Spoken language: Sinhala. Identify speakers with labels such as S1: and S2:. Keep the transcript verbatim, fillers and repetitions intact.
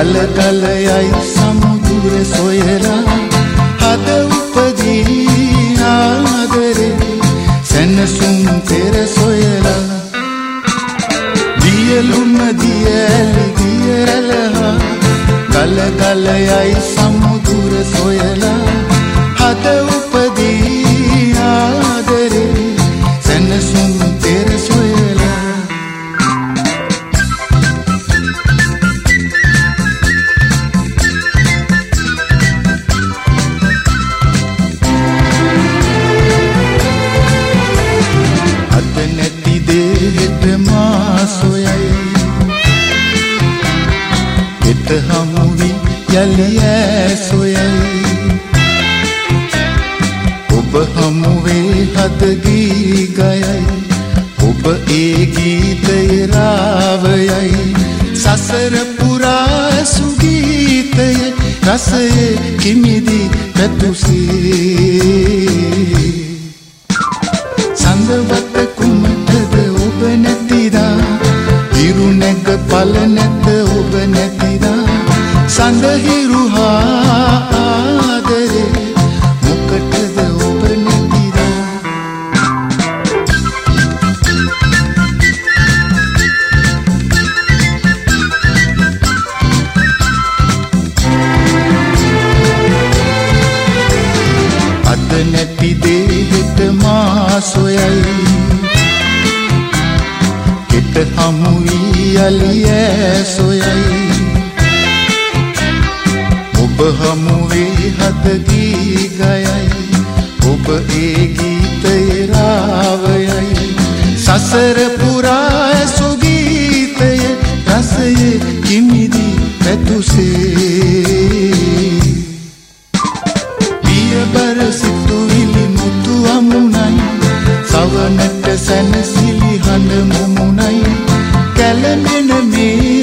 S1: කල කල යයි සමුදුර සොයලා හද උපදී ආදරේ සැනසුම් පෙර සොයලා දියලුම දියලි දියරලහා කල කල යයි සමුදුර සොයලා හද උපදී ආදරේ සැනසුම් පෙර සොයලා හිත හමුවි යලි ඇසොයයි ඔබ හමුවේ හද ගී ගයයි ඔබ ඒ ගීතය රාවයයි සසර පුරා සුගීතයේ රසයේ කිමිදි පැතුසේ සඳවත කුමටද ඔබ නැතිදා හිරු නැග පල නැත ඔබ නැතිදා සඳහිරු හා ආදරේ මොකටද ඔබ නැතිදා අද නැති දේ හෙට මා සොයයි හෙට හමු වී යලි ඇසොයයි ඔබ හමුවේ හද ගී ගයයි ඔබ ඒ ගීතය රාවයයි සසර පුරා සුගීතයේ රසයේ කිමිදි පැතුසේ පියබර සිතුවිලි මුතු අමුණයි සවනට සැනසිලි හඬ මුමුණයි කැළඹෙන මේ